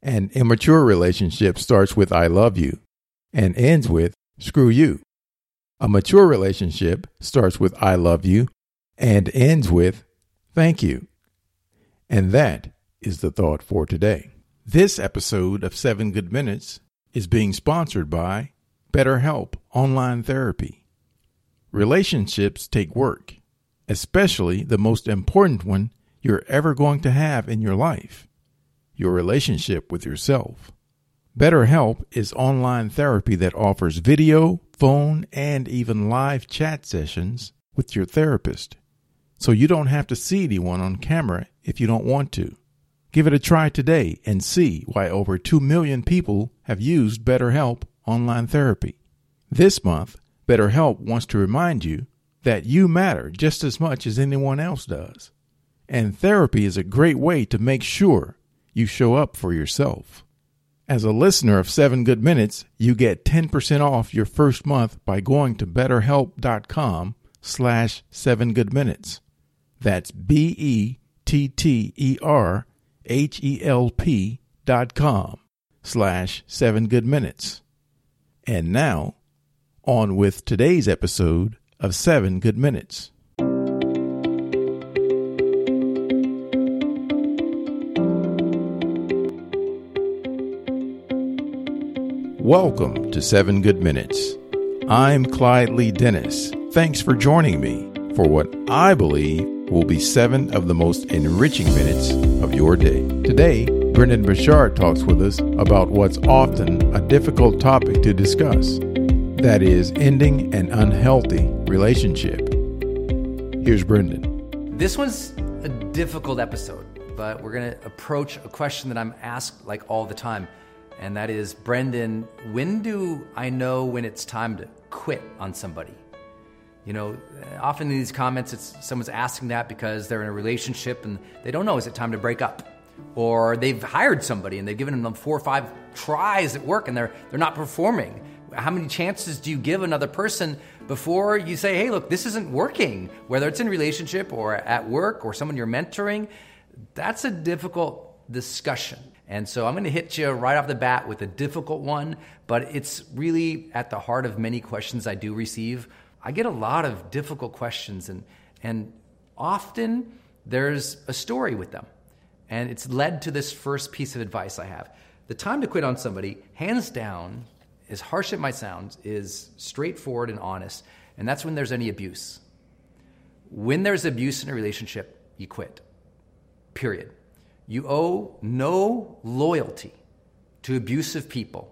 An immature relationship starts with I love you and ends with screw you. A mature relationship starts with I love you and ends with thank you. And that is the thought for today. This episode of 7 Good Minutes is being sponsored by BetterHelp Online Therapy. Relationships take work, especially the most important one you're ever going to have in your life, your relationship with yourself. BetterHelp is online therapy that offers video, phone, and even live chat sessions with your therapist, so you don't have to see anyone on camera if you don't want to. Give it a try today and see why over 2 million people have used BetterHelp Online Therapy. This month, BetterHelp wants to remind you that you matter just as much as anyone else does. And therapy is a great way to make sure you show up for yourself. As a listener of 7 Good Minutes, you get 10% off your first month by going to betterhelp.com/7goodminutes. That's BETTERHELP.com/7goodminutes. And now, on with today's episode of 7 Good Minutes. Welcome to 7 Good Minutes. I'm Clyde Lee Dennis. Thanks for joining me for what I believe will be 7 of the most enriching minutes of your day. Today, Brendan Burchard talks with us about what's often a difficult topic to discuss. That is ending an unhealthy relationship. Here's Brendan. This one's a difficult episode, but we're going to approach a question that I'm asked like all the time. And that is, Brendan, when do I know when it's time to quit on somebody? You know, often in these comments, someone's asking that because they're in a relationship and they don't know, is it time to break up? Or they've hired somebody and they've given them 4 or 5 tries at work and they're not performing. How many chances do you give another person before you say, hey, look, this isn't working? Whether it's in a relationship or at work or someone you're mentoring, that's a difficult discussion. And so I'm going to hit you right off the bat with a difficult one, but it's really at the heart of many questions I do receive. I get a lot of difficult questions, and often there's a story with them. And it's led to this first piece of advice I have. The time to quit on somebody, hands down, as harsh as it might sound, is straightforward and honest, and that's when there's any abuse. When there's abuse in a relationship, you quit. Period. You owe no loyalty to abusive people.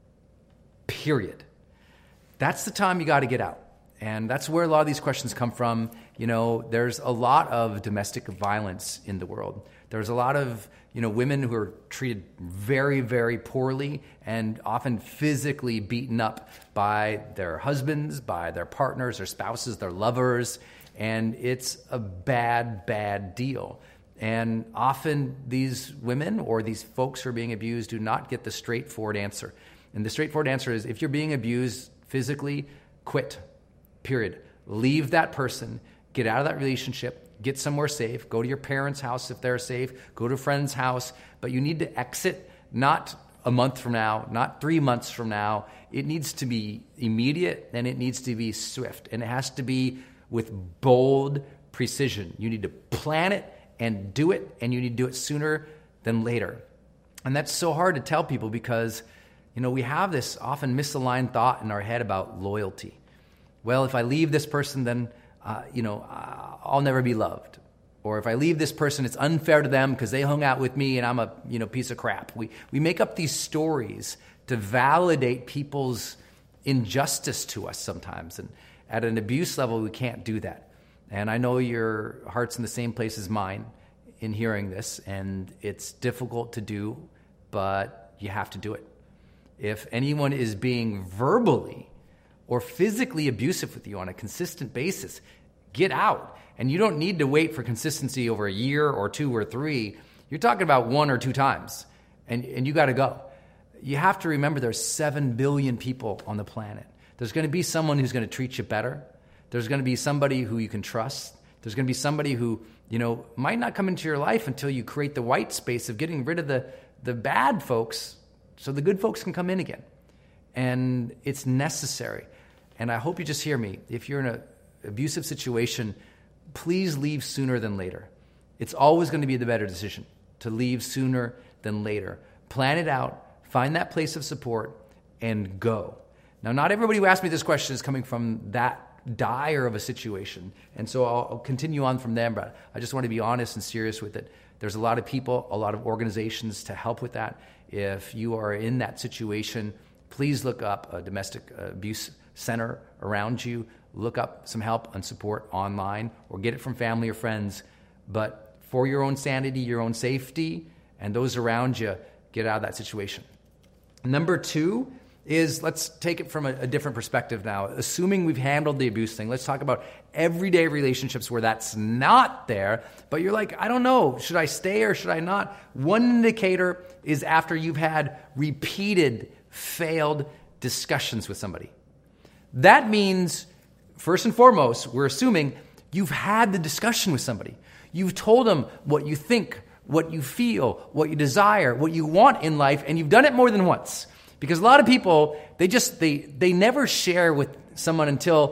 Period. That's the time you got to get out. And that's where a lot of these questions come from. You know, there's a lot of domestic violence in the world. There's a lot of, women who are treated very, very poorly and often physically beaten up by their husbands, by their partners, their spouses, their lovers. And it's a bad, bad deal. And often these women or these folks who are being abused do not get the straightforward answer. And the straightforward answer is, if you're being abused physically, quit. Period. Leave that person. Get out of that relationship. Get somewhere safe. Go to your parents' house if they're safe. Go to a friend's house. But you need to exit not a month from now, not 3 months from now. It needs to be immediate and it needs to be swift. And it has to be with bold precision. You need to plan it and do it, and you need to do it sooner than later. And that's so hard to tell people because, we have this often misaligned thought in our head about loyalty. Well, if I leave this person, then, I'll never be loved. Or if I leave this person, it's unfair to them because they hung out with me and I'm a, piece of crap. We make up these stories to validate people's injustice to us sometimes. And at an abuse level, we can't do that. And I know your heart's in the same place as mine in hearing this, and it's difficult to do, but you have to do it. If anyone is being verbally or physically abusive with you on a consistent basis, get out. And you don't need to wait for consistency over a year or 2 or 3. You're talking about 1 or 2 times, and you got to go. You have to remember there's 7 billion people on the planet. There's going to be someone who's going to treat you better. There's going to be somebody who you can trust. There's going to be somebody who, might not come into your life until you create the white space of getting rid of the bad folks so the good folks can come in again. And it's necessary. And I hope you just hear me. If you're in an abusive situation, please leave sooner than later. It's always going to be the better decision to leave sooner than later. Plan it out, find that place of support, and go. Now, not everybody who asked me this question is coming from that dire of a situation. And so I'll continue on from there, but I just want to be honest and serious with it. There's a lot of people, a lot of organizations to help with that. If you are in that situation, please look up a domestic abuse center around you. Look up some help and support online or get it from family or friends. But for your own sanity, your own safety, and those around you, get out of that situation. Number 2 is, let's take it from a different perspective now. Assuming we've handled the abuse thing, let's talk about everyday relationships where that's not there, but you're like, I don't know, should I stay or should I not? One indicator is after you've had repeated failed discussions with somebody. That means, first and foremost, we're assuming you've had the discussion with somebody. You've told them what you think, what you feel, what you desire, what you want in life, and you've done it more than once. Because a lot of people, they never share with someone until,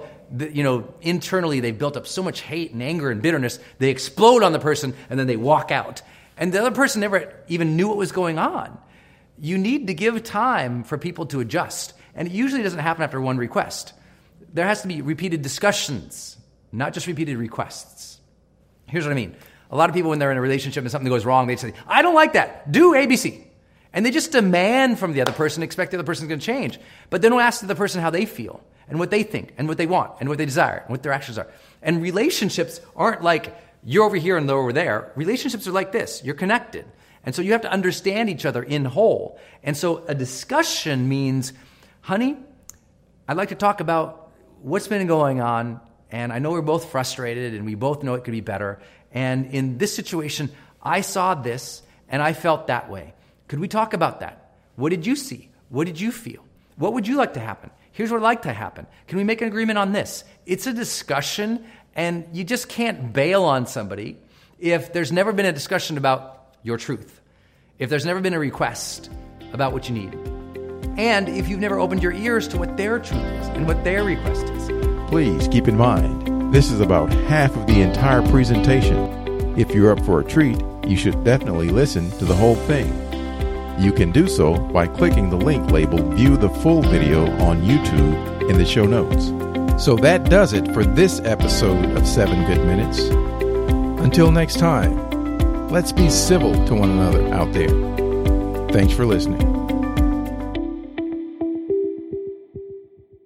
internally they've built up so much hate and anger and bitterness, they explode on the person and then they walk out. And the other person never even knew what was going on. You need to give time for people to adjust. And it usually doesn't happen after one request. There has to be repeated discussions, not just repeated requests. Here's what I mean. A lot of people, when they're in a relationship and something goes wrong, they say, I don't like that. Do ABC. And they just demand from the other person, expect the other person's going to change. But they don't ask the other person how they feel and what they think and what they want and what they desire and what their actions are. And relationships aren't like you're over here and they're over there. Relationships are like this. You're connected. And so you have to understand each other in whole. And so a discussion means, honey, I'd like to talk about what's been going on. And I know we're both frustrated and we both know it could be better. And in this situation, I saw this and I felt that way. Could we talk about that? What did you see? What did you feel? What would you like to happen? Here's what I'd like to happen. Can we make an agreement on this? It's a discussion, and you just can't bail on somebody if there's never been a discussion about your truth, if there's never been a request about what you need, and if you've never opened your ears to what their truth is and what their request is. Please keep in mind, this is about half of the entire presentation. If you're up for a treat, you should definitely listen to the whole thing. You can do so by clicking the link labeled View the Full Video on YouTube in the show notes. So that does it for this episode of 7 Good Minutes. Until next time, let's be civil to one another out there. Thanks for listening.